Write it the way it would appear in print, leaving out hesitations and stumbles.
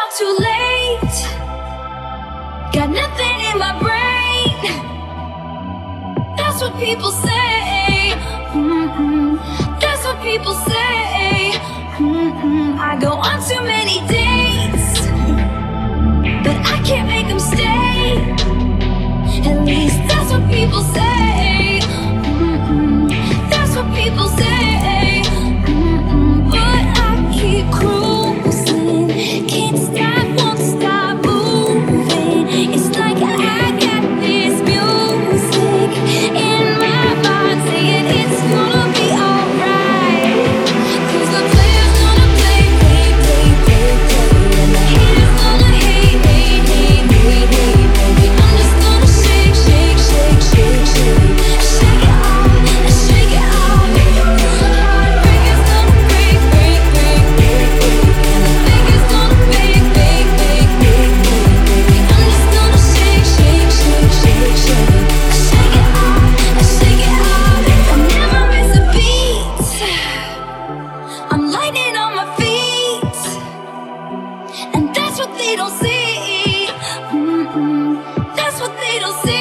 out too late. Got nothing in my brain. That's what people say. That's what people say. I go on too many dates, but I can't make them stay. At least that's what people say. That's what people say. But I keep cruising, can't stop, won't stop moving. It's like I got this music in my mind saying it's gonna be alright. 'Cause the player's gonna play, play, play, play, play, and the haters gonna hate, hate, hate, hate, hate, baby. I'm just gonna shake, shake, shake, shake, shake, shake it off, shake it off. Heartbreakers gonna break, break, break, break, break, and the fakers gonna fake, fake, fake, fake, fake, baby. I'm just gonna shake, shake, shake, shake, shake, shake it off, shake it off. I never miss a beat. I'm lightning on my feet, and that's what they don't see. That's what they don't see.